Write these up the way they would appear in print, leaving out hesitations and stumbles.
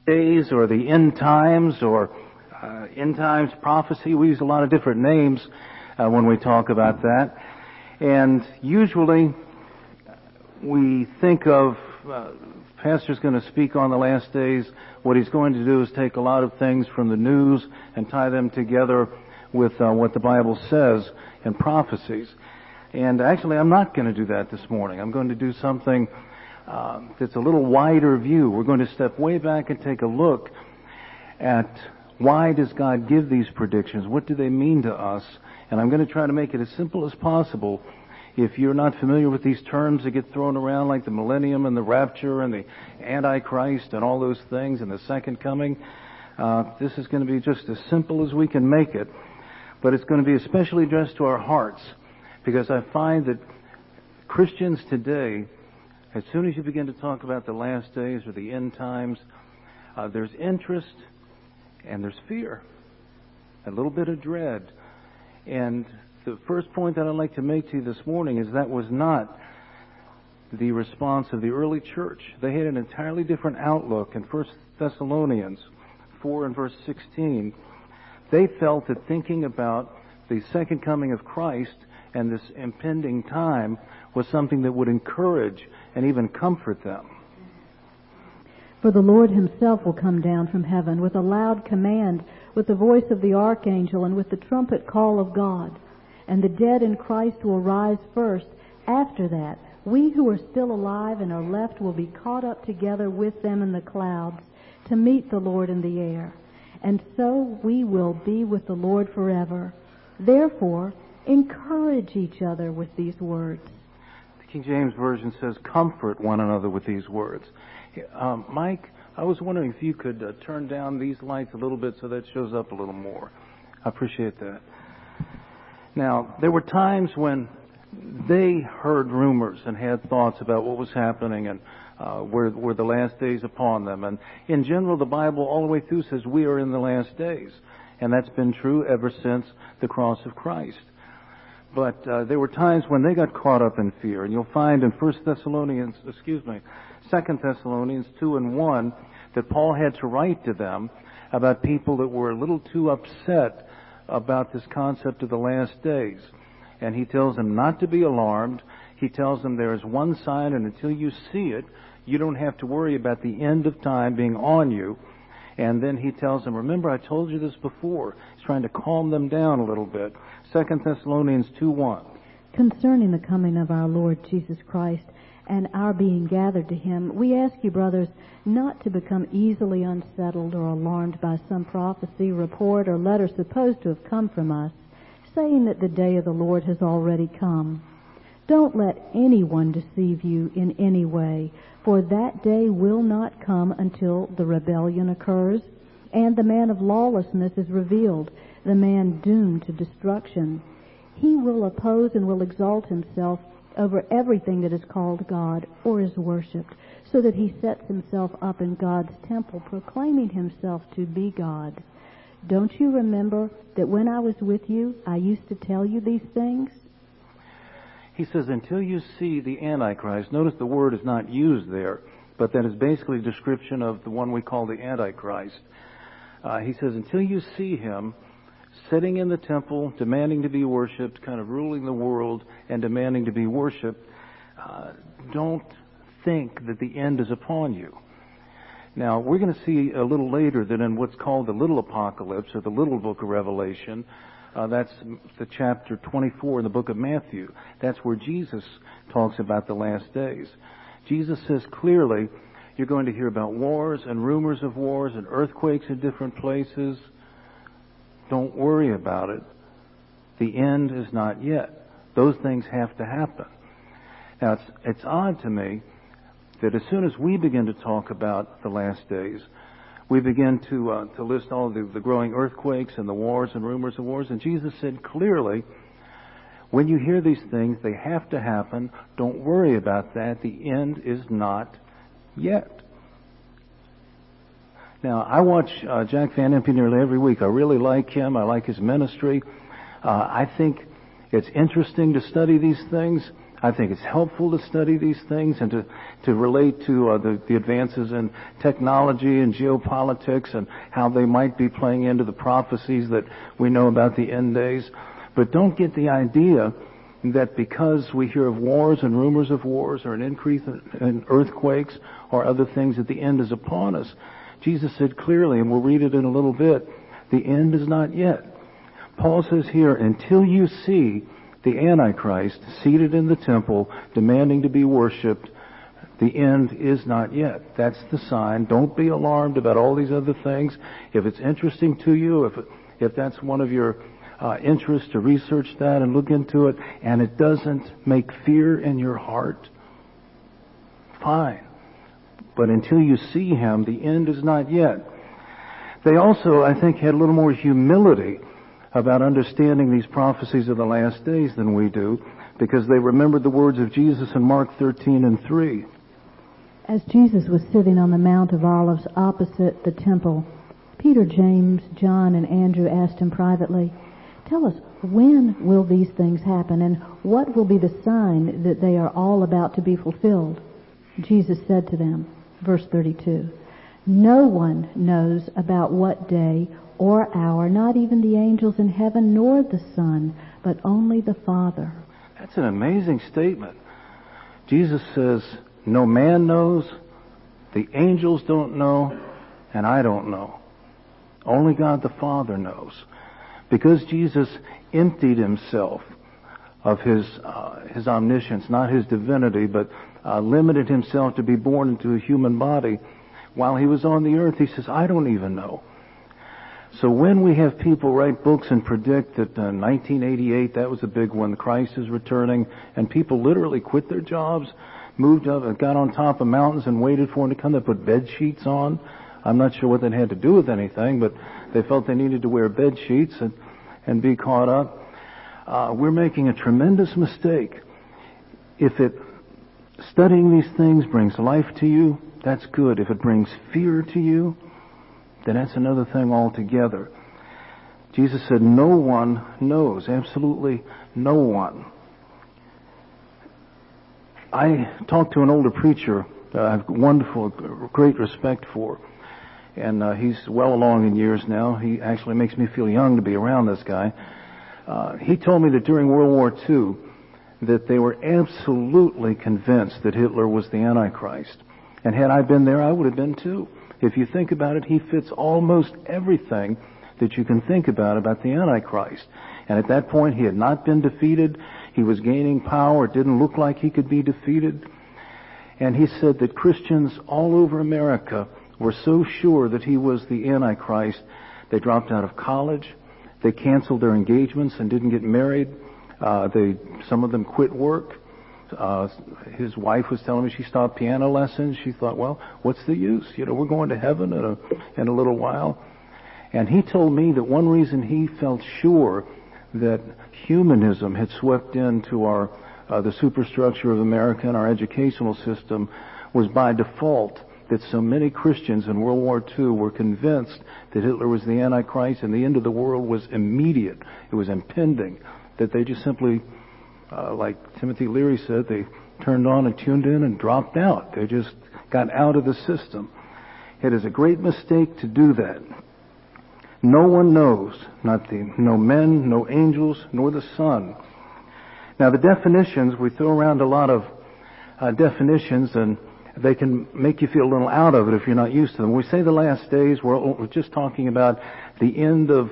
days or the end times or end times prophecy. We use a lot of different names when we talk about that. And usually we think of pastor's going to speak on the last days. What he's going to do is take a lot of things from the news and tie them together with what the Bible says in prophecies. And actually, I'm not going to do that this morning. I'm going to do something that's a little wider view. We're going to step way back and take a look at why does God give these predictions? What do they mean to us? And I'm going to try to make it as simple as possible. If you're not familiar with these terms that get thrown around like the millennium and the rapture and the Antichrist and all those things and the second coming, this is going to be just as simple as we can make it. But it's going to be especially addressed to our hearts, because I find that Christians today, as soon as you begin to talk about the last days or the end times, there's interest and there's fear, a little bit of dread. And the first point that I'd like to make to you this morning is that was not the response of the early church. They had an entirely different outlook. In 1 Thessalonians 4 and verse 16, they felt that thinking about the second coming of Christ and this impending time was something that would encourage and even comfort them. For the Lord himself will come down from heaven with a loud command, with the voice of the archangel, and with the trumpet call of God. And the dead in Christ will rise first. After that, we who are still alive and are left will be caught up together with them in the clouds to meet the Lord in the air. And so we will be with the Lord forever. Therefore, encourage each other with these words. The King James Version says, comfort one another with these words. Mike, I was wondering if you could turn down these lights a little bit so that shows up a little more. I appreciate that. Now, there were times when they heard rumors and had thoughts about what was happening and were the last days upon them. And in general, the Bible all the way through says we are in the last days. And that's been true ever since the cross of Christ. But there were times when they got caught up in fear. And you'll find in 2 Thessalonians 2 and 1 that Paul had to write to them about people that were a little too upset about this concept of the last days. And he tells them not to be alarmed. He tells them there is one sign, and until you see it, you don't have to worry about the end of time being on you. And then he tells them, remember, I told you this before. He's trying to calm them down a little bit. 2 Thessalonians 2:1. Concerning the coming of our Lord Jesus Christ and our being gathered to him, we ask you, brothers, not to become easily unsettled or alarmed by some prophecy, report, or letter supposed to have come from us, saying that the day of the Lord has already come. Don't let anyone deceive you in any way, for that day will not come until the rebellion occurs, and the man of lawlessness is revealed, the man doomed to destruction. He will oppose and will exalt himself over everything that is called God or is worshipped, so that he sets himself up in God's temple, proclaiming himself to be God. Don't you remember that when I was with you, I used to tell you these things? He says, until you see the Antichrist, notice the word is not used there, but that is basically a description of the one we call the Antichrist. He says, until you see him sitting in the temple, demanding to be worshipped, kind of ruling the world and demanding to be worshipped, don't think that the end is upon you. Now, we're going to see a little later that in what's called the little apocalypse, or the little book of Revelation, that's the chapter 24 in the book of Matthew. That's where Jesus talks about the last days. Jesus says clearly, you're going to hear about wars and rumors of wars and earthquakes in different places. Don't worry about it. The end is not yet. Those things have to happen. Now, it's odd to me that as soon as we begin to talk about the last days, we begin to list all the growing earthquakes and the wars and rumors of wars. And Jesus said clearly, when you hear these things, they have to happen. Don't worry about that. The end is not yet. Now, I watch Jack Van Impe nearly every week. I really like him. I like his ministry. I think it's interesting to study these things. I think it's helpful to study these things and to relate to the advances in technology and geopolitics and how they might be playing into the prophecies that we know about the end days. But don't get the idea that because we hear of wars and rumors of wars or an increase in earthquakes or other things that the end is upon us. Jesus said clearly, and we'll read it in a little bit, the end is not yet. Paul says here, until you see the Antichrist seated in the temple demanding to be worshipped, the end is not yet. That's the sign. Don't be alarmed about all these other things. If it's interesting to you, if that's one of your interests to research that and look into it, and it doesn't make fear in your heart, fine. But until you see him, the end is not yet. They also, I think, had a little more humility about understanding these prophecies of the last days than we do, because they remembered the words of Jesus in Mark 13:3. As Jesus was sitting on the Mount of Olives opposite the temple, Peter, James, John, and Andrew asked him privately, "Tell us, when will these things happen, and what will be the sign that they are all about to be fulfilled?" Jesus said to them, verse 32, "No one knows about what day or hour, not even the angels in heaven, nor the Son, but only the Father." That's an amazing statement. Jesus says, no man knows, the angels don't know, and I don't know. Only God the Father knows. Because Jesus emptied himself of his omniscience, not his divinity, but limited himself to be born into a human body, while he was on the earth, he says, I don't even know. So when we have people write books and predict that 1988, that was a big one, Christ is returning, and people literally quit their jobs, moved up and got on top of mountains and waited for him to come, they put bed sheets on. I'm not sure what that had to do with anything, but they felt they needed to wear bed sheets and be caught up. We're making a tremendous mistake. If studying these things brings life to you, that's good. If it brings fear to you, then that's another thing altogether. Jesus said, no one knows, absolutely no one. I talked to an older preacher I have wonderful, great respect for, and he's well along in years now. He actually makes me feel young to be around this guy. He told me that during World War II, that they were absolutely convinced that Hitler was the Antichrist. And had I been there, I would have been too. If you think about it, he fits almost everything that you can think about the Antichrist. And at that point, he had not been defeated. He was gaining power. It didn't look like he could be defeated. And he said that Christians all over America were so sure that he was the Antichrist, they dropped out of college. They canceled their engagements and didn't get married. Some of them quit work. His wife was telling me she stopped piano lessons. She thought, well, what's the use? We're going to heaven in a little while. And he told me that one reason he felt sure that humanism had swept into the superstructure of America and our educational system was by default that so many Christians in World War II were convinced that Hitler was the Antichrist and the end of the world was immediate. It was impending. That they just simply, like Timothy Leary said, they turned on and tuned in and dropped out. They just got out of the system. It is a great mistake to do that. No one knows, no men, no angels, nor the Son. Now the definitions, we throw around a lot of definitions, and they can make you feel a little out of it if you're not used to them. When we say the last days, we're just talking about the end of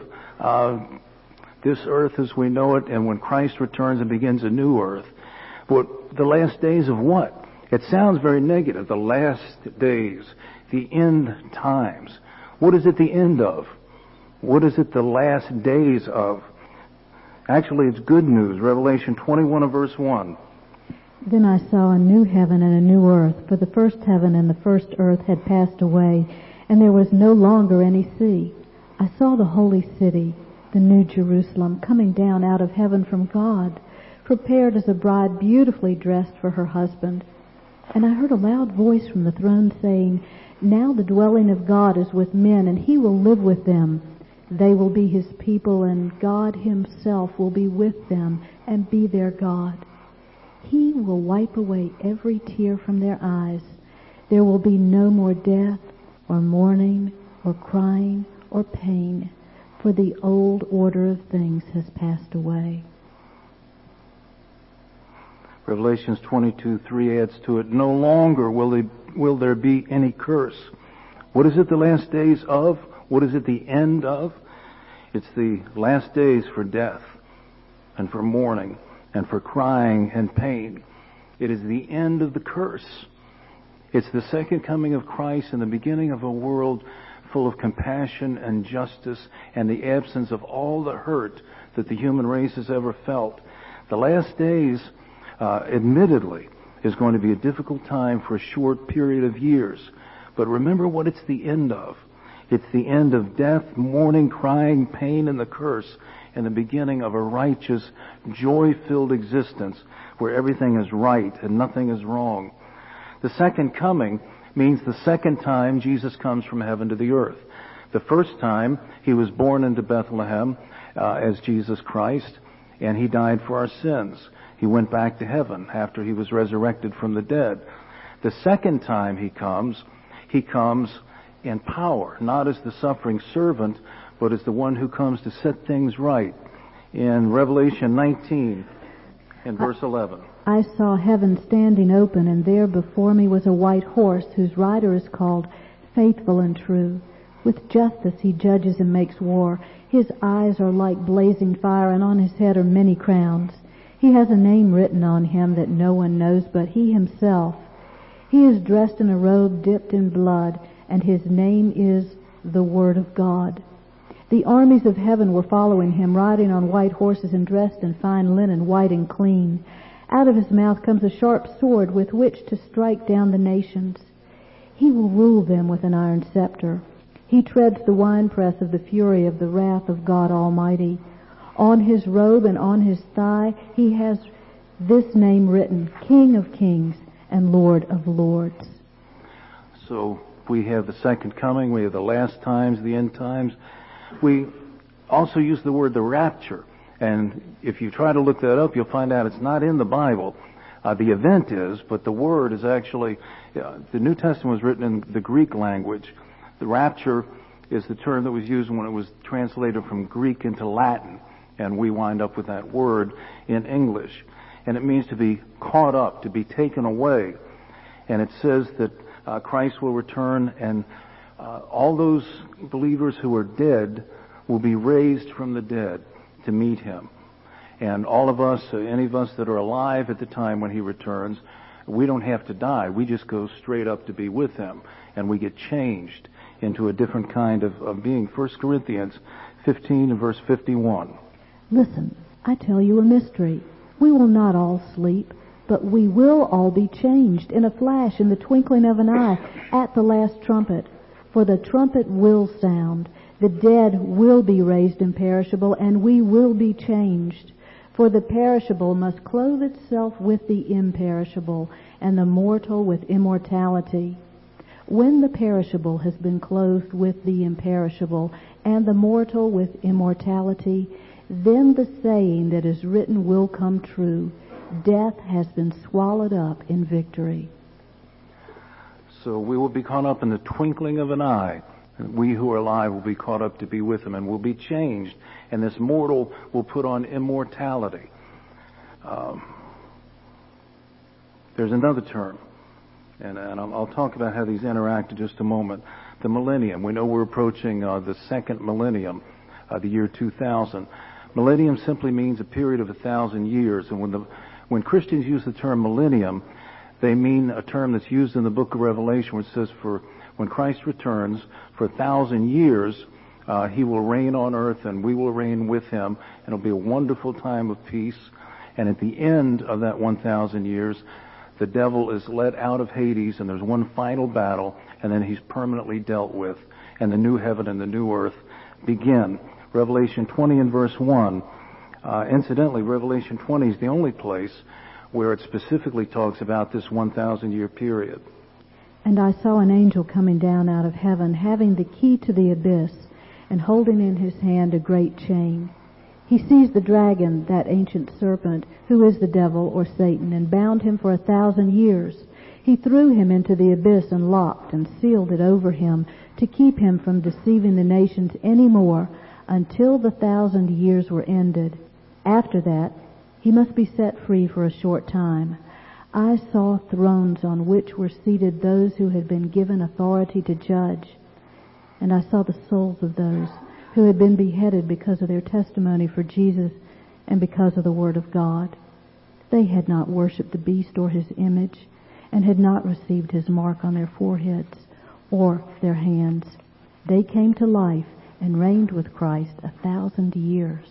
this earth as we know it, and when Christ returns and begins a new earth. But the last days of what? It sounds very negative. The last days, the end times. What is it the end of? What is it the last days of? Actually, it's good news. Revelation 21 and verse 1. Then I saw a new heaven and a new earth, for the first heaven and the first earth had passed away, and there was no longer any sea. I saw the holy city, the new Jerusalem, coming down out of heaven from God, prepared as a bride beautifully dressed for her husband. And I heard a loud voice from the throne saying, Now the dwelling of God is with men, and he will live with them. They will be his people, and God himself will be with them and be their God. He will wipe away every tear from their eyes. There will be no more death, or mourning, or crying, or pain, for the old order of things has passed away. Revelations 22:3 adds to it, no longer will there be any curse. What is it the last days of? What is it the end of? It's the last days for death and for mourning and for crying and pain. It is the end of the curse. It's the second coming of Christ and the beginning of a world full of compassion and justice and the absence of all the hurt that the human race has ever felt. The last days, admittedly, is going to be a difficult time for a short period of years. But remember what it's the end of. It's the end of death, mourning, crying, pain, and the curse, and the beginning of a righteous, joy-filled existence where everything is right and nothing is wrong. The second coming means the second time Jesus comes from heaven to the earth. The first time he was born into Bethlehem as Jesus Christ, and he died for our sins. He went back to heaven after he was resurrected from the dead. The second time he comes in power, not as the suffering servant, but as the one who comes to set things right. In Revelation 19, in verse 11. I saw heaven standing open, and there before me was a white horse, whose rider is called Faithful and True. With justice he judges and makes war. His eyes are like blazing fire, and on his head are many crowns. He has a name written on him that no one knows but he himself. He is dressed in a robe dipped in blood, and his name is the Word of God. The armies of heaven were following him, riding on white horses and dressed in fine linen, white and clean. Out of his mouth comes a sharp sword with which to strike down the nations. He will rule them with an iron scepter. He treads the winepress of the fury of the wrath of God Almighty. On his robe and on his thigh he has this name written, King of Kings and Lord of Lords. So we have the second coming, we have the last times, the end times. We also use the word the rapture. And if you try to look that up, you'll find out it's not in the Bible. The event is, but the word is actually, the New Testament was written in the Greek language. The rapture is the term that was used when it was translated from Greek into Latin. And we wind up with that word in English. And it means to be caught up, to be taken away. And it says that Christ will return, and all those believers who are dead will be raised from the dead to meet him. And all of us, any of us that are alive at the time when he returns, we don't have to die. We just go straight up to be with him. And we get changed into a different kind of being. 1 Corinthians 15 and verse 51. Listen, I tell you a mystery. We will not all sleep, but we will all be changed in a flash, in the twinkling of an eye, at the last trumpet. For the trumpet will sound. The dead will be raised imperishable, and we will be changed. For the perishable must clothe itself with the imperishable, and the mortal with immortality. When the perishable has been clothed with the imperishable, and the mortal with immortality, then the saying that is written will come true. Death has been swallowed up in victory. So we will be caught up in the twinkling of an eye. We who are alive will be caught up to be with him and will be changed. And this mortal will put on immortality. There's another term. And I'll talk about how these interact in just a moment. The millennium. We know we're approaching the second millennium, the year 2000. Millennium simply means a period of 1,000 years. And when Christians use the term millennium, they mean a term that's used in the book of Revelation, which says for when Christ returns, for 1,000 years, he will reign on earth and we will reign with him. And it'll be a wonderful time of peace. And at the end of that 1,000 years, the devil is let out of Hades, and there's one final battle, and then he's permanently dealt with, and the new heaven and the new earth begin. Revelation 20 and verse 1. Incidentally, Revelation 20 is the only place where it specifically talks about this 1,000-year period. And I saw an angel coming down out of heaven, having the key to the abyss, and holding in his hand a great chain. He seized the dragon, that ancient serpent, who is the devil or Satan, and bound him for 1,000 years. He threw him into the abyss and locked and sealed it over him to keep him from deceiving the nations any more until the 1,000 years were ended. After that, he must be set free for a short time. I saw thrones on which were seated those who had been given authority to judge. And I saw the souls of those who had been beheaded because of their testimony for Jesus and because of the Word of God. They had not worshipped the beast or his image, and had not received his mark on their foreheads or their hands. They came to life and reigned with Christ 1,000 years.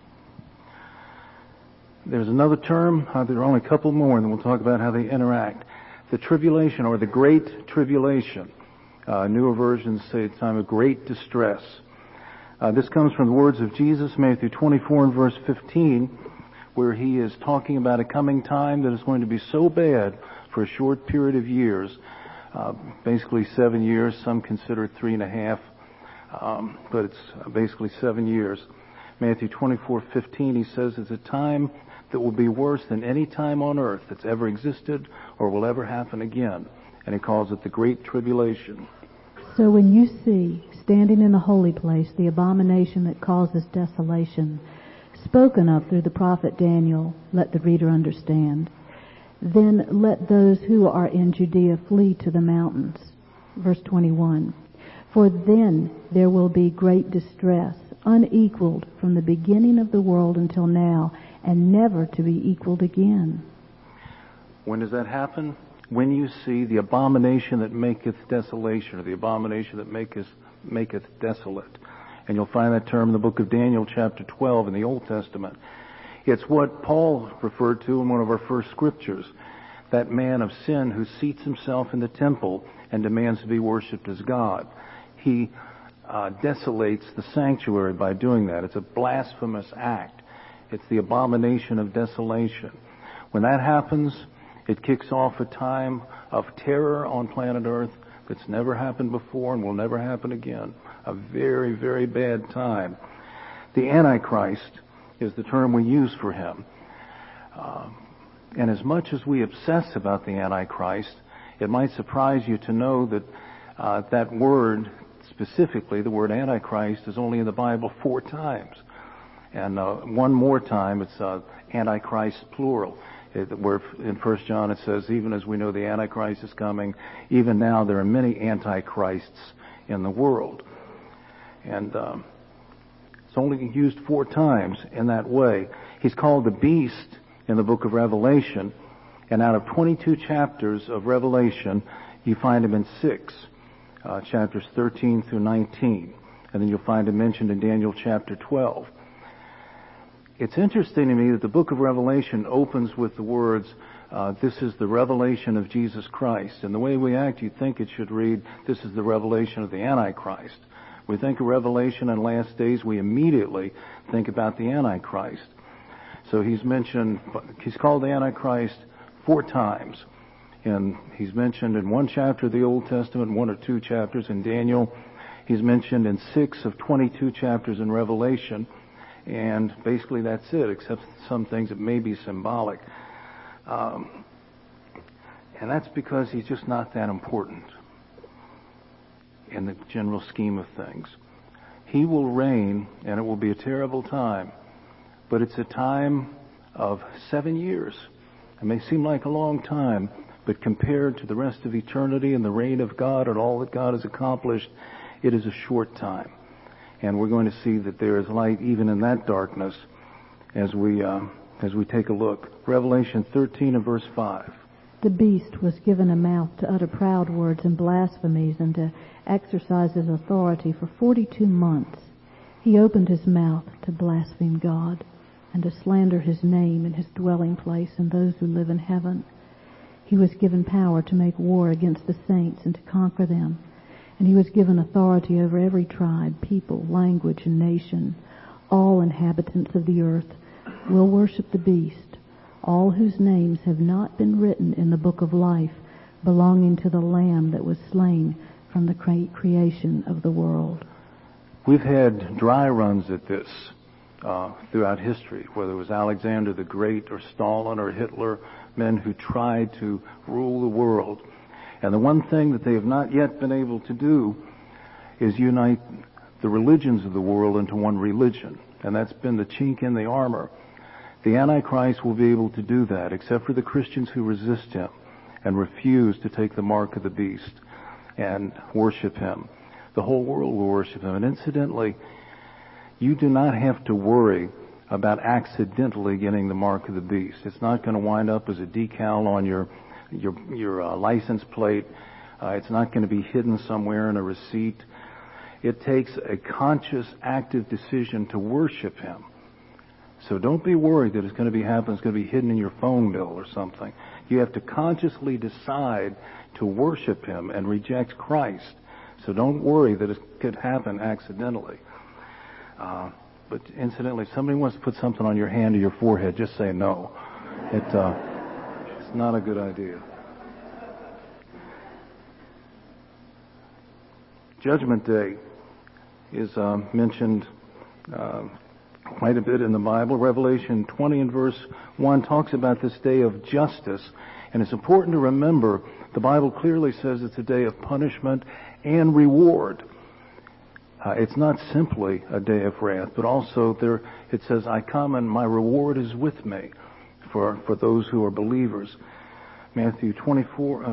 There's another term, there are only a couple more, and then we'll talk about how they interact. The tribulation, or the Great Tribulation. Newer versions say a time of great distress. This comes from the words of Jesus, Matthew 24 and verse 15, where he is talking about a coming time that is going to be so bad for a short period of years, basically 7 years. Some consider it 3.5, but it's basically 7 years. Matthew 24:15, he says it's a time that will be worse than any time on earth that's ever existed or will ever happen again. And he calls it the Great Tribulation. So when you see, standing in the holy place, the abomination that causes desolation, spoken of through the prophet Daniel, let the reader understand. Then let those who are in Judea flee to the mountains. Verse 21. For then there will be great distress, unequaled from the beginning of the world until now, and never to be equaled again. When does that happen? When you see the abomination that maketh desolation, or the abomination that maketh desolate. And you'll find that term in the book of Daniel, chapter 12 in the Old Testament. It's what Paul referred to in one of our first scriptures. That man of sin who seats himself in the temple and demands to be worshipped as God. He desolates the sanctuary by doing that. It's a blasphemous act. It's the abomination of desolation. When that happens, it kicks off a time of terror on planet Earth that's never happened before and will never happen again. A very, very bad time. The Antichrist is the term we use for him. And as much as we obsess about the Antichrist, it might surprise you to know that that word, specifically the word Antichrist, is only in the Bible 4 times. And one more time, it's Antichrist plural. Where in 1 John it says, even as we know the Antichrist is coming, even now there are many Antichrists in the world. And it's only used 4 times in that way. He's called the beast in the book of Revelation, and out of 22 chapters of Revelation, you find him in 6, chapters 13 through 19. And then you'll find him mentioned in Daniel chapter 12. It's interesting to me that the book of Revelation opens with the words, this is the revelation of Jesus Christ. And the way we act, you'd think it should read, this is the revelation of the Antichrist. We think of Revelation and last days, we immediately think about the Antichrist. So he's called the Antichrist 4 times. And he's mentioned in 1 chapter of the Old Testament, 1 or 2 chapters in Daniel. He's mentioned in 6 of 22 chapters in Revelation. And basically that's it, except some things that may be symbolic. And that's because he's just not that important in the general scheme of things. He will reign, and it will be a terrible time. But it's a time of 7 years. It may seem like a long time, but compared to the rest of eternity and the reign of God and all that God has accomplished, it is a short time. And we're going to see that there is light even in that darkness as we take a look. Revelation 13 and verse 5. The beast was given a mouth to utter proud words and blasphemies and to exercise his authority for 42 months. He opened his mouth to blaspheme God and to slander his name and his dwelling place and those who live in heaven. He was given power to make war against the saints and to conquer them. And he was given authority over every tribe, people, language, and nation. All inhabitants of the earth will worship the beast, all whose names have not been written in the book of life, belonging to the Lamb that was slain from the creation of the world. We've had dry runs at this throughout history, whether it was Alexander the Great or Stalin or Hitler, men who tried to rule the world. And the one thing that they have not yet been able to do is unite the religions of the world into one religion. And that's been the chink in the armor. The Antichrist will be able to do that, except for the Christians who resist him and refuse to take the mark of the beast and worship him. The whole world will worship him. And incidentally, you do not have to worry about accidentally getting the mark of the beast. It's not going to wind up as a decal on your license plate. It's not going to be hidden somewhere in a receipt. It takes a conscious, active decision to worship him. So don't be worried that it's going to be happening. It's going to be hidden in your phone bill or something. You have to consciously decide to worship him and reject Christ. So don't worry that it could happen accidentally. But incidentally, if somebody wants to put something on your hand or your forehead, just say no. It's not a good idea. Judgment Day is mentioned quite a bit in the Bible. Revelation 20 and verse 1 talks about this day of justice. And it's important to remember the Bible clearly says it's a day of punishment and reward. It's not simply a day of wrath, but also it says, I come and my reward is with me for those who are believers. Revelation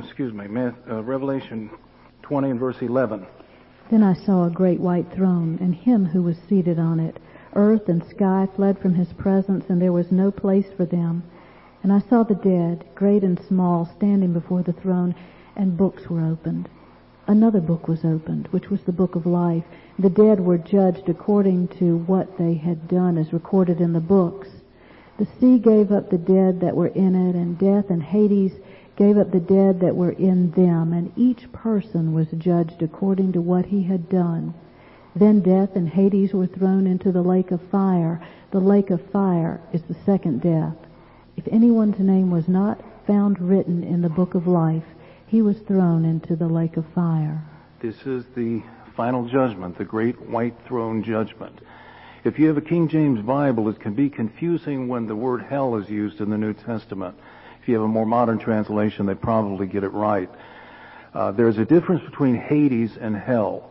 20 and verse 11. Then I saw a great white throne, and him who was seated on it. Earth and sky fled from his presence, and there was no place for them. And I saw the dead, great and small, standing before the throne, and books were opened. Another book was opened, which was the book of life. The dead were judged according to what they had done as recorded in the books. The sea gave up the dead that were in it, and death and Hades gave up the dead that were in them, and each person was judged according to what he had done. Then death and Hades were thrown into the lake of fire. The lake of fire is the second death. If anyone's name was not found written in the book of life, he was thrown into the lake of fire. This is the final judgment, the great white throne judgment. If you have a King James Bible, it can be confusing when the word hell is used in the New Testament. If you have a more modern translation, they probably get it right. There's a difference between Hades and hell.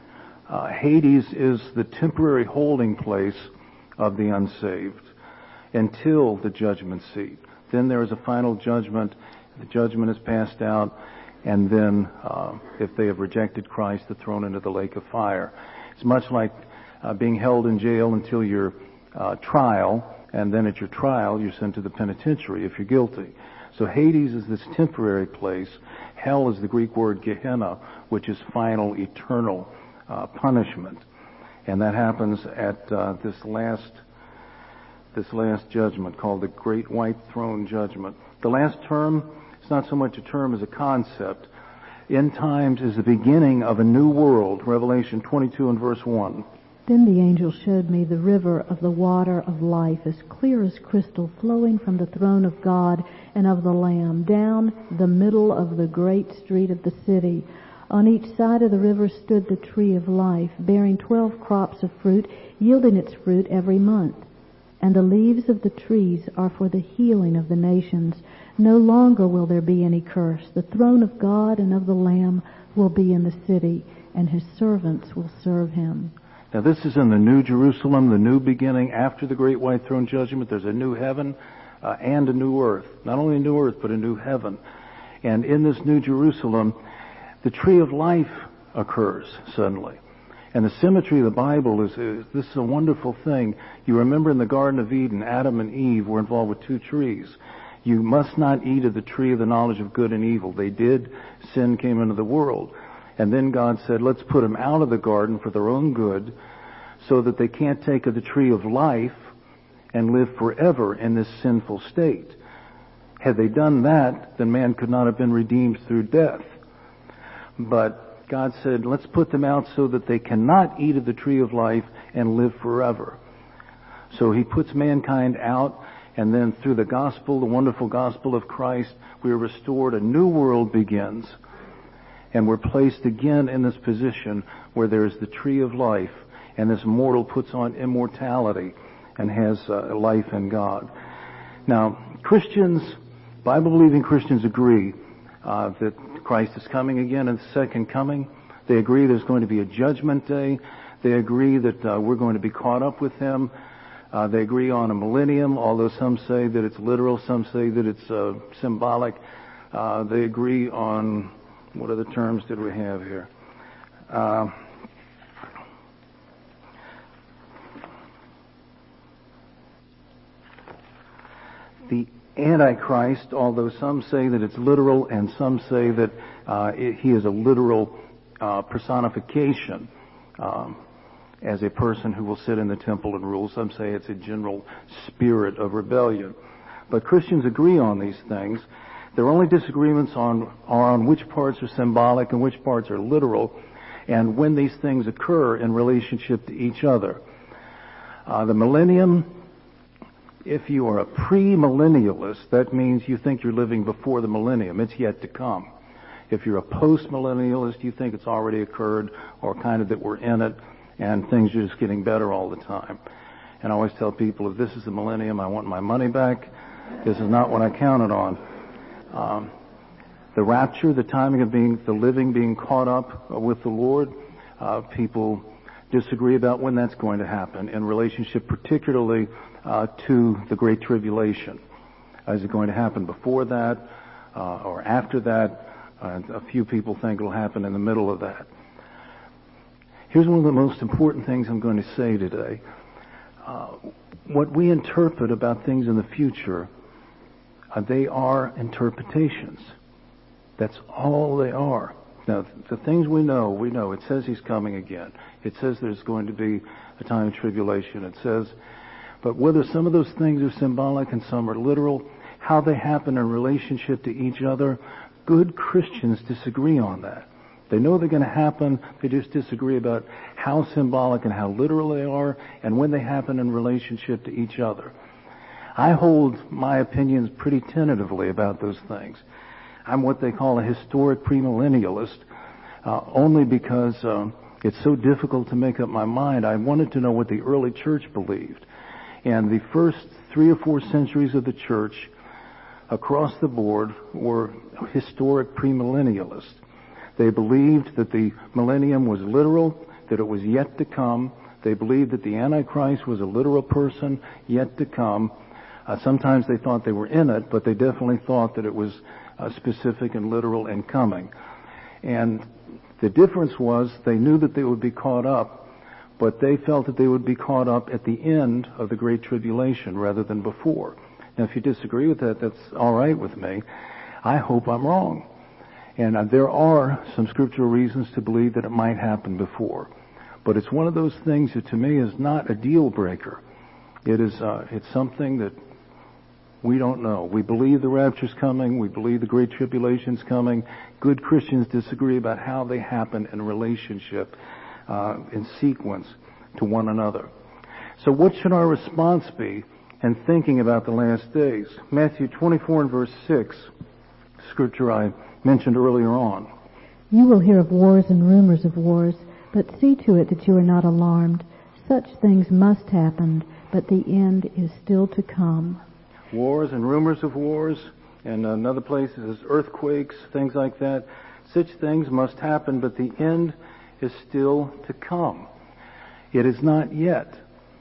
Hades is the temporary holding place of the unsaved until the judgment seat. Then there is a final judgment. The judgment is passed out, and then if they have rejected Christ, they're thrown into the lake of fire. It's much like being held in jail until your trial, and then at your trial you're sent to the penitentiary if you're guilty. So Hades is this temporary place. Hell is the Greek word Gehenna, which is final, eternal punishment. And that happens at this last judgment called the Great White Throne Judgment. The last term, it's not so much a term as a concept. End times is the beginning of a new world. Revelation 22 and verse 1. Then the angel showed me the river of the water of life, as clear as crystal, flowing from the throne of God and of the Lamb, down the middle of the great street of the city. On each side of the river stood the tree of life, bearing 12 crops of fruit, yielding its fruit every month. And the leaves of the trees are for the healing of the nations. No longer will there be any curse. The throne of God and of the Lamb will be in the city, and his servants will serve him. Now this is in the New Jerusalem, the new beginning after the Great White Throne Judgment. There's a new heaven and a new earth. Not only a new earth, but a new heaven. And in this New Jerusalem, the tree of life occurs suddenly. And the symmetry of the Bible is this is a wonderful thing. You remember in the Garden of Eden, Adam and Eve were involved with two trees. You must not eat of the tree of the knowledge of good and evil. They did. Sin came into the world. And then God said, let's put them out of the garden for their own good so that they can't take of the tree of life and live forever in this sinful state. Had they done that, then man could not have been redeemed through death. But God said, let's put them out so that they cannot eat of the tree of life and live forever. So he puts mankind out, and then through the gospel, the wonderful gospel of Christ, we are restored. A new world begins. And we're placed again in this position where there is the tree of life, and this mortal puts on immortality. and has life in God. Now, Christians, Bible-believing Christians agree that Christ is coming again in the second coming. They agree there's going to be a judgment day. They agree that we're going to be caught up with Him. They agree on a millennium, although some say that it's literal, some say that it's symbolic. They agree on, what other terms did we have here? The Antichrist, although some say that it's literal and some say that he is a literal personification as a person who will sit in the temple and rule. Some say it's a general spirit of rebellion. But Christians agree on these things. Their only disagreements are on which parts are symbolic and which parts are literal, and when these things occur in relationship to each other. The millennium, if you are a premillennialist, that means you think you're living before the millennium. It's yet to come. If you're a postmillennialist, you think it's already occurred, or kind of that we're in it, and things are just getting better all the time. And I always tell people, if this is the millennium, I want my money back. This is not what I counted on. The rapture, the timing of the living being caught up with the Lord, people disagree about when that's going to happen in relationship particularly to the Great Tribulation. Is it going to happen before that or after that? A few people think it'll happen in the middle of that. Here's one of the most important things I'm going to say today. What we interpret about things in the future, they are interpretations. That's all they are. Now, the things we know, it says He's coming again. It says there's going to be a time of tribulation. It says, but whether some of those things are symbolic and some are literal, how they happen in relationship to each other, good Christians disagree on that. They know they're going to happen. They just disagree about how symbolic and how literal they are and when they happen in relationship to each other. I hold my opinions pretty tentatively about those things. I'm what they call a historic premillennialist, only because it's so difficult to make up my mind. I wanted to know what the early church believed. And the first 3 or 4 centuries of the church, across the board, were historic premillennialists. They believed that the millennium was literal, that it was yet to come. They believed that the Antichrist was a literal person yet to come. Sometimes they thought they were in it, but they definitely thought that it was specific and literal and coming. And the difference was they knew that they would be caught up, but they felt that they would be caught up at the end of the Great Tribulation rather than before. Now, if you disagree with that, that's all right with me. I hope I'm wrong. And there are some scriptural reasons to believe that it might happen before. But it's one of those things that to me is not a deal breaker. It's something that we don't know. We believe the rapture's coming. We believe the Great Tribulation's coming. Good Christians disagree about how they happen in relationship, in sequence to one another. So what should our response be in thinking about the last days? Matthew 24 and verse 6, scripture I mentioned earlier on. You will hear of wars and rumors of wars, but see to it that you are not alarmed. Such things must happen, but the end is still to come. Wars and rumors of wars, and another place is earthquakes, things like that. Such things must happen, but the end is still to come. It is not yet.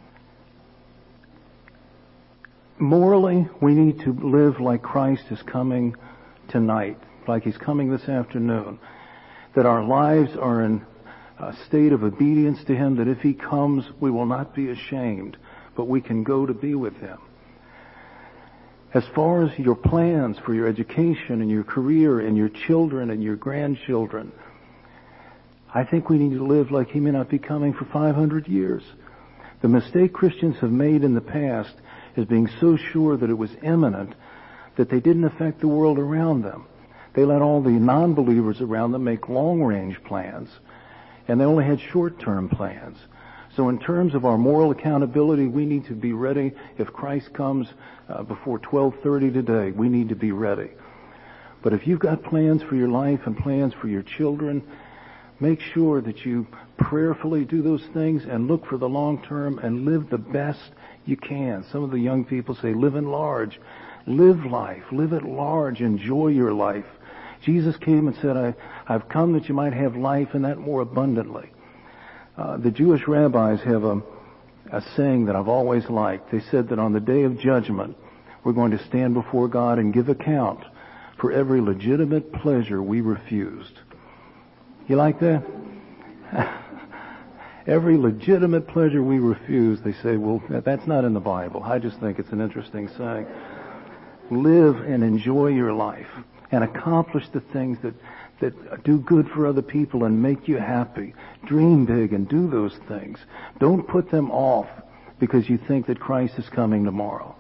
Morally, we need to live like Christ is coming tonight, like He's coming this afternoon. That our lives are in a state of obedience to Him, that if He comes, we will not be ashamed, but we can go to be with Him. As far as your plans for your education and your career and your children and your grandchildren, I think we need to live like He may not be coming for 500 years. The mistake Christians have made in the past is being so sure that it was imminent that they didn't affect the world around them. They let all the non-believers around them make long-range plans, and they only had short-term plans. So in terms of our moral accountability, we need to be ready. If Christ comes before 12:30 today, we need to be ready. But if you've got plans for your life and plans for your children, make sure that you prayerfully do those things and look for the long term and live the best you can. Some of the young people say, live in large. Live life. Live at large. Enjoy your life. Jesus came and said, I've come that you might have life and that more abundantly. The Jewish rabbis have a saying that I've always liked. They said that on the day of judgment, we're going to stand before God and give account for every legitimate pleasure we refused. You like that? Every legitimate pleasure we refuse, they say, well, that's not in the Bible. I just think it's an interesting saying. Live and enjoy your life and accomplish the things that do good for other people and make you happy. Dream big and do those things. Don't put them off because you think that Christ is coming tomorrow.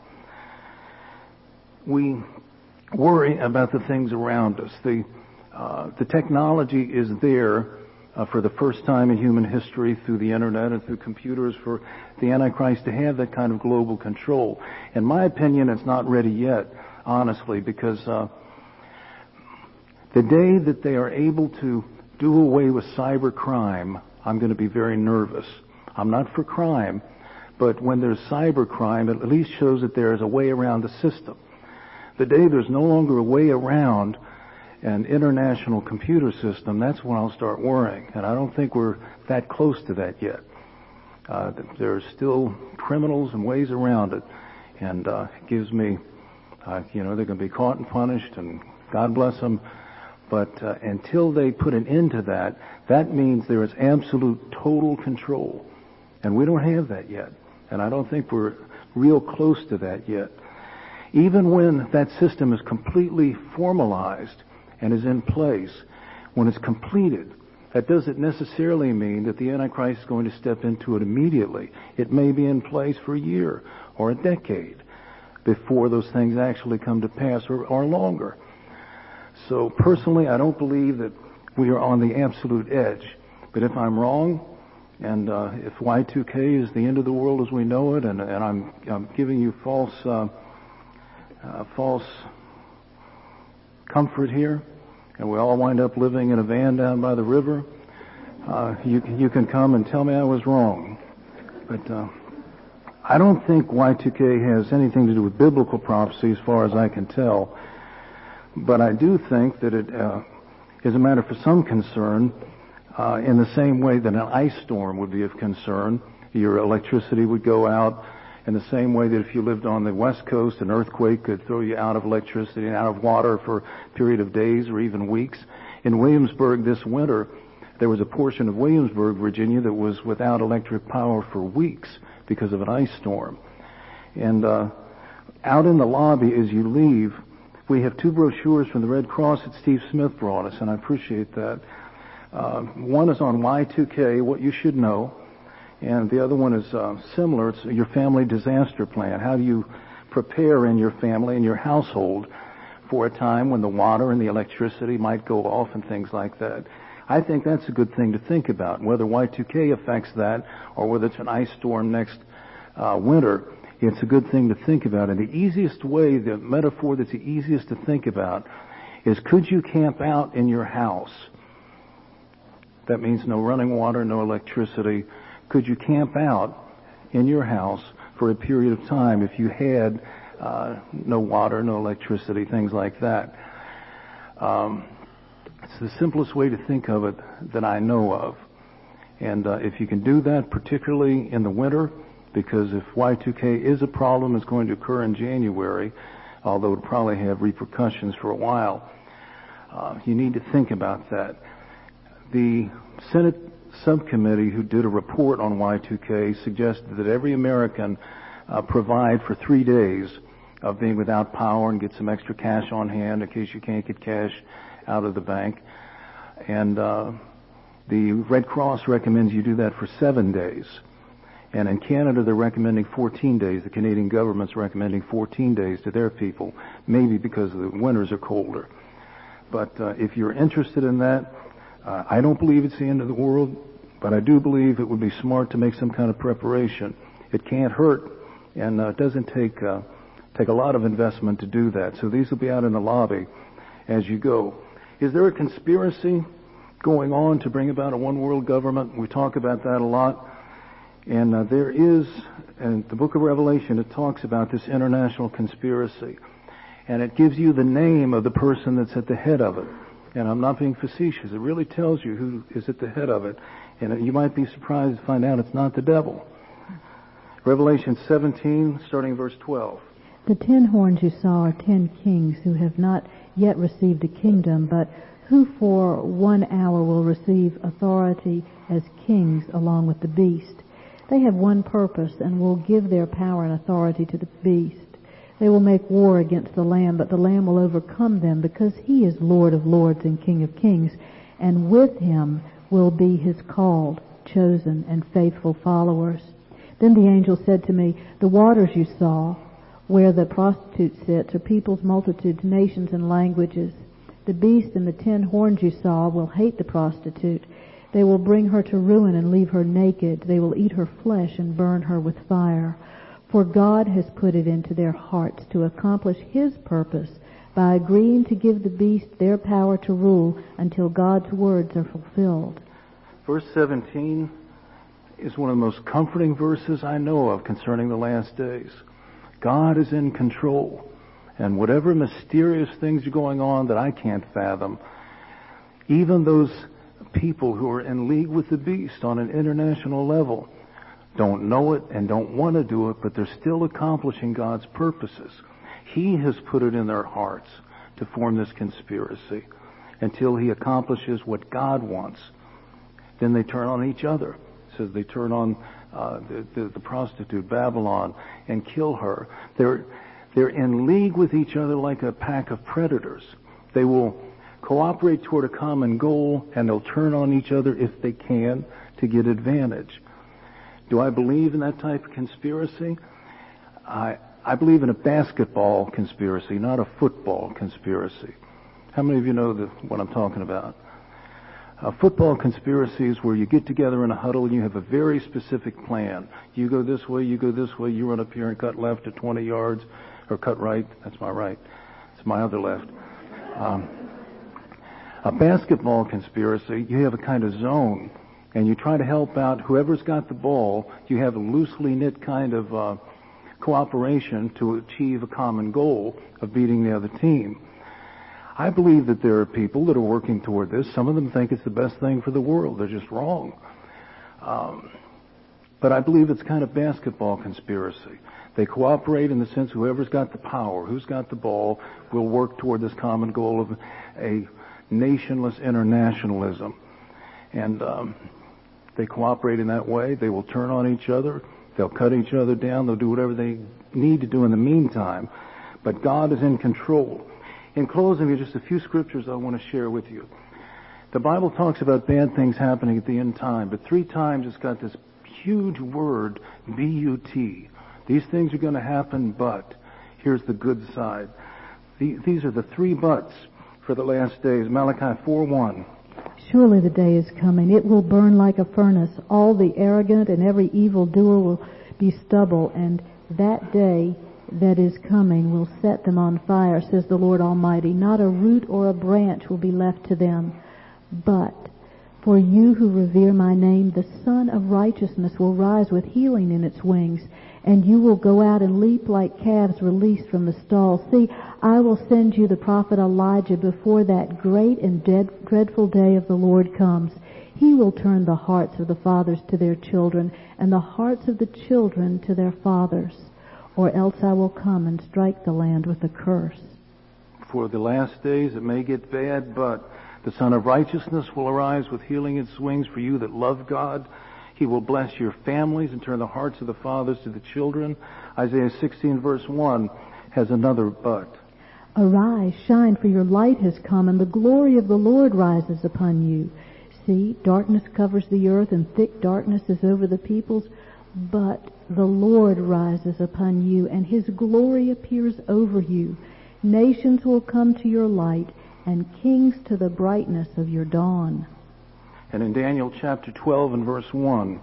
We worry about the things around us. The technology is there for the first time in human history through the internet and through computers for the Antichrist to have that kind of global control. In my opinion, it's not ready yet, honestly, because the day that they are able to do away with cyber crime, I'm going to be very nervous. I'm not for crime, but when there's cyber crime, it at least shows that there is a way around the system. The day there's no longer a way around an international computer system, that's when I'll start worrying. And I don't think we're that close to that yet. There are still criminals and ways around it. And it gives me, they're going to be caught and punished, and God bless them. But until they put an end to that, that means there is absolute total control. And we don't have that yet. And I don't think we're real close to that yet. Even when that system is completely formalized and is in place, when it's completed, that doesn't necessarily mean that the Antichrist is going to step into it immediately. It may be in place for a year or a decade before those things actually come to pass, or longer. So personally, I don't believe that we are on the absolute edge. But if I'm wrong, and if Y2K is the end of the world as we know it, and I'm giving you false comfort here, and we all wind up living in a van down by the river, you can come and tell me I was wrong. But I don't think Y2K has anything to do with biblical prophecy as far as I can tell. But I do think that it is a matter for some concern in the same way that an ice storm would be of concern. Your electricity would go out in the same way that if you lived on the West Coast, an earthquake could throw you out of electricity and out of water for a period of days or even weeks. In Williamsburg this winter, there was a portion of Williamsburg, Virginia, that was without electric power for weeks because of an ice storm. And out in the lobby as you leave, we have two brochures from the Red Cross that Steve Smith brought us, and I appreciate that. One is on Y2K, what you should know, and the other one is similar. It's your family disaster plan. How do you prepare in your family and your household for a time when the water and the electricity might go off and things like that? I think that's a good thing to think about. Whether Y2K affects that or whether it's an ice storm next winter, it's a good thing to think about. And the easiest way, the metaphor that's the easiest to think about is, could you camp out in your house? That means no running water, no electricity. Could you camp out in your house for a period of time if you had no water, no electricity, things like that? It's the simplest way to think of it that I know of. And if you can do that, particularly in the winter, because if Y2K is a problem, it's going to occur in January, although it'll probably have repercussions for a while, you need to think about that. The Senate subcommittee who did a report on Y2K suggested that every American provide for 3 days of being without power and get some extra cash on hand in case you can't get cash out of the bank. And the Red Cross recommends you do that for 7 days. And in Canada, they're recommending 14 days. The Canadian government's recommending 14 days to their people, maybe because the winters are colder. But if you're interested in that, I don't believe it's the end of the world, but I do believe it would be smart to make some kind of preparation. It can't hurt, and it doesn't take a lot of investment to do that. So these will be out in the lobby as you go. Is there a conspiracy going on to bring about a one-world government. We talk about that a lot. And there is, in the book of Revelation, it talks about this international conspiracy. And it gives you the name of the person that's at the head of it. And I'm not being facetious. It really tells you who is at the head of it. And you might be surprised to find out it's not the devil. Revelation 17, starting verse 12. The 10 horns you saw are 10 kings who have not yet received a kingdom, but who for 1 hour will receive authority as kings along with the beast. They have one purpose and will give their power and authority to the beast. They will make war against the Lamb, but the Lamb will overcome them because he is Lord of lords and King of kings, and with him will be his called, chosen, and faithful followers. Then the angel said to me, the waters you saw, where the prostitute sits, are peoples, multitudes, nations, and languages. The beast and the 10 horns you saw will hate the prostitute. They will bring her to ruin and leave her naked. They will eat her flesh and burn her with fire. For God has put it into their hearts to accomplish his purpose by agreeing to give the beast their power to rule until God's words are fulfilled. Verse 17 is one of the most comforting verses I know of concerning the last days. God is in control. And whatever mysterious things are going on that I can't fathom, even those people who are in league with the beast on an international level don't know it and don't want to do it, but they're still accomplishing God's purposes. He has put it in their hearts to form this conspiracy until he accomplishes what God wants. Then they turn on each other. It says they turn on the prostitute, Babylon, and kill her. They're in league with each other like a pack of predators. They will cooperate toward a common goal, and they'll turn on each other if they can to get advantage. Do I believe in that type of conspiracy? I believe in a basketball conspiracy, not a football conspiracy. How many of you know what I'm talking about? A football conspiracy is where you get together in a huddle and you have a very specific plan. You go this way, you go this way, you run up here and cut left at 20 yards, or cut right. That's my right. It's my other left. A basketball conspiracy, you have a kind of zone, and you try to help out whoever's got the ball. You have a loosely knit kind of cooperation to achieve a common goal of beating the other team. I believe that there are people that are working toward this. Some of them think it's the best thing for the world. They're just wrong. But I believe it's kind of basketball conspiracy. They cooperate in the sense whoever's got the power, who's got the ball, will work toward this common goal of a nationless internationalism. And they cooperate in that way. They will turn on each other. They'll cut each other down. They'll do whatever they need to do in the meantime. But God is in control. In closing, just a few scriptures I want to share with you. The Bible talks about bad things happening at the end time, but 3 times it's got this huge word, B-U-T. These things are going to happen, but here's the good side. These are the 3 buts for the last days. Malachi 4:1. Surely the day is coming. It will burn like a furnace. All the arrogant and every evildoer will be stubble, and that day that is coming will set them on fire, says the Lord Almighty. Not a root or a branch will be left to them. But for you who revere my name, the Son of Righteousness will rise with healing in its wings, and you will go out and leap like calves released from the stall. See, I will send you the prophet Elijah before that great and dreadful day of the Lord comes. He will turn the hearts of the fathers to their children, and the hearts of the children to their fathers. Or else I will come and strike the land with a curse. For the last days it may get bad, but the Son of Righteousness will arise with healing in its wings for you that love God. He will bless your families and turn the hearts of the fathers to the children. Isaiah 16 verse 1 has another but. Arise, shine, for your light has come, and the glory of the Lord rises upon you. See, darkness covers the earth, and thick darkness is over the peoples. But the Lord rises upon you, and his glory appears over you. Nations will come to your light, and kings to the brightness of your dawn. And in Daniel chapter 12 and verse 1.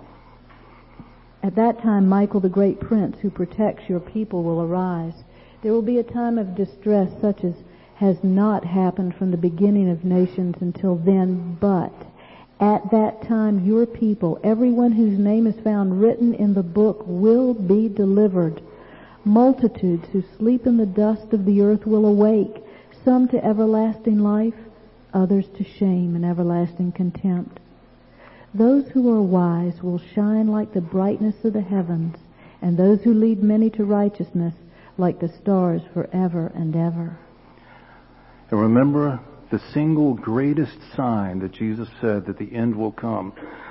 At that time Michael the great prince who protects your people will arise. There will be a time of distress such as has not happened from the beginning of nations until then, but at that time your people, everyone whose name is found written in the book, will be delivered. Multitudes who sleep in the dust of the earth will awake, some to everlasting life, others to shame and everlasting contempt. Those who are wise will shine like the brightness of the heavens, and those who lead many to righteousness like the stars forever and ever. And remember the single greatest sign that Jesus said that the end will come.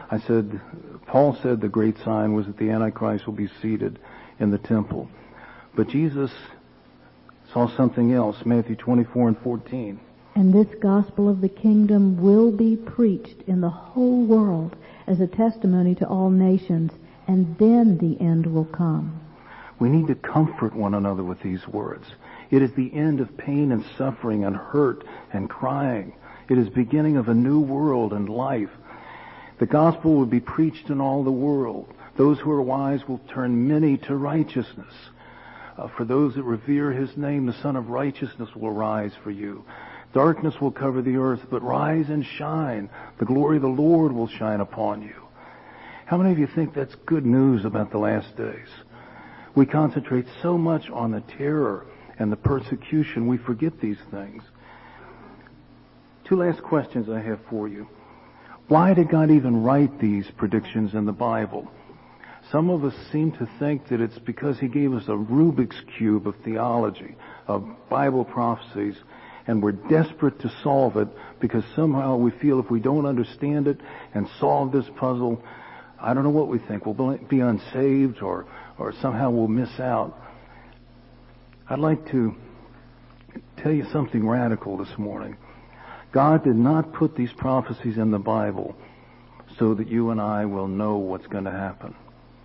Paul said the great sign was that the Antichrist will be seated in the temple. But Jesus saw something else, Matthew 24:14. And this gospel of the kingdom will be preached in the whole world as a testimony to all nations, and then the end will come. We need to comfort one another with these words. It is the end of pain and suffering and hurt and crying. It is beginning of a new world and life. The gospel will be preached in all the world. Those who are wise will turn many to righteousness. For those that revere his name, the Son of Righteousness will rise for you. Darkness will cover the earth, but rise and shine. The glory of the Lord will shine upon you. How many of you think that's good news about the last days? We concentrate so much on the terror and the persecution, we forget these things. Two last questions I have for you. Why did God even write these predictions in the Bible? Some of us seem to think that it's because he gave us a Rubik's Cube of theology, of Bible prophecies, and we're desperate to solve it because somehow we feel if we don't understand it and solve this puzzle, I don't know what we think. We'll be unsaved or somehow we'll miss out. I'd like to tell you something radical this morning. God did not put these prophecies in the Bible so that you and I will know what's going to happen.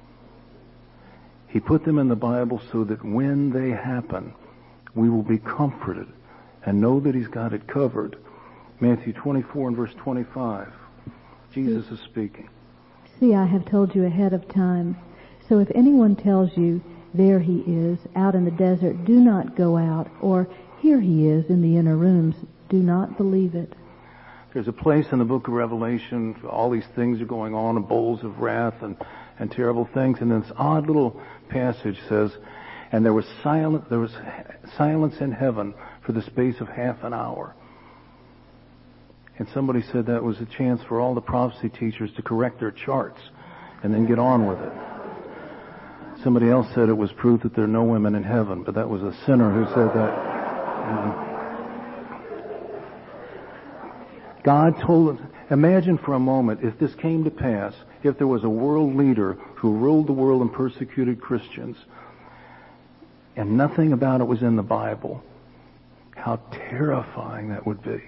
He put them in the Bible so that when they happen, we will be comforted and know that he's got it covered. Matthew 24 and verse 25. Jesus is speaking. See, I have told you ahead of time. So if anyone tells you, there he is, out in the desert, do not go out, or here he is in the inner rooms, do not believe it. There's a place in the book of Revelation, all these things are going on, and bowls of wrath and terrible things, and this odd little passage says, and there was silence in heaven for the space of half an hour. And somebody said that was a chance for all the prophecy teachers to correct their charts and then get on with it. Somebody else said it was proof that there are no women in heaven, but that was a sinner who said that. God told us, imagine for a moment if this came to pass, if there was a world leader who ruled the world and persecuted Christians, and nothing about it was in the Bible, how terrifying that would be.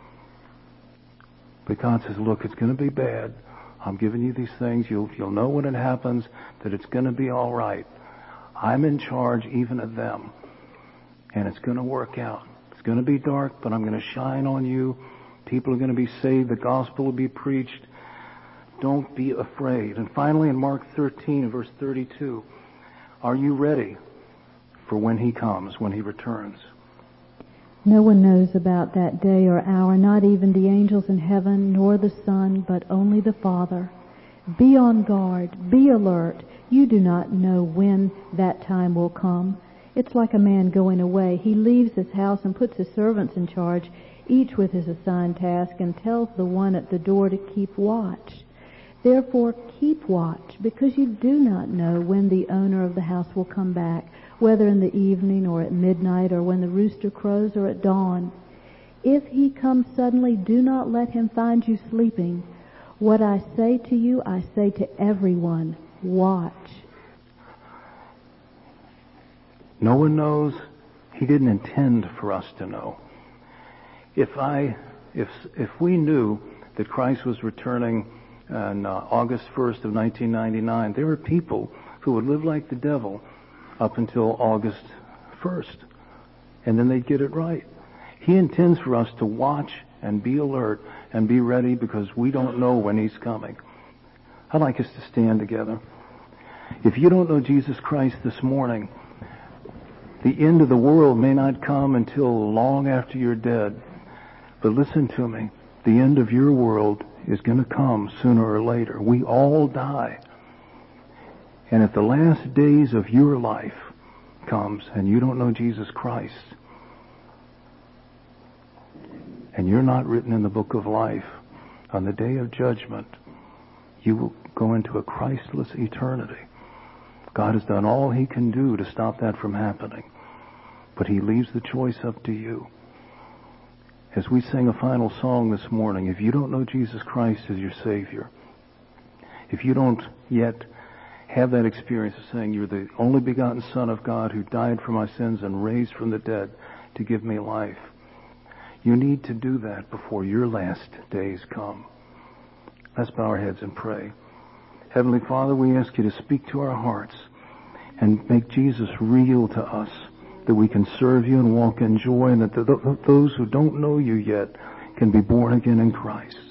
But God says, look, it's going to be bad. I'm giving you these things. You'll know when it happens that it's going to be all right. I'm in charge even of them. And it's going to work out. It's going to be dark, but I'm going to shine on you. People are going to be saved. The gospel will be preached. Don't be afraid. And finally, in Mark 13, verse 32, are you ready for when he comes, when he returns? No one knows about that day or hour, not even the angels in heaven, nor the Son, but only the Father. Be on guard. Be alert. You do not know when that time will come. It's like a man going away. He leaves his house and puts his servants in charge, each with his assigned task, and tells the one at the door to keep watch. Therefore, keep watch, because you do not know when the owner of the house will come back, whether in the evening or at midnight or when the rooster crows or at dawn. If he comes suddenly, do not let him find you sleeping. What I say to you, I say to everyone, watch. No one knows. He didn't intend for us to know. If we knew that Christ was returning on August 1st of 1999, there were people who would live like the devil up until August 1st. And then they'd get it right. He intends for us to watch and be alert and be ready because we don't know when he's coming. I'd like us to stand together. If you don't know Jesus Christ this morning, The end of the world may not come until long after you're dead. But listen to me. The end of your world is going to come sooner or later. We all die. And if the last days of your life comes and you don't know Jesus Christ, and you're not written in the book of life, on the day of judgment, you will go into a Christless eternity. God has done all He can do to stop that from happening. But He leaves the choice up to you. As we sing a final song this morning, if you don't know Jesus Christ as your Savior, if you don't yet have that experience of saying, you're the only begotten Son of God who died for my sins and raised from the dead to give me life, you need to do that before your last days come. Let's bow our heads and pray. Heavenly Father, we ask you to speak to our hearts and make Jesus real to us, that we can serve you and walk in joy, and that those who don't know you yet can be born again in Christ.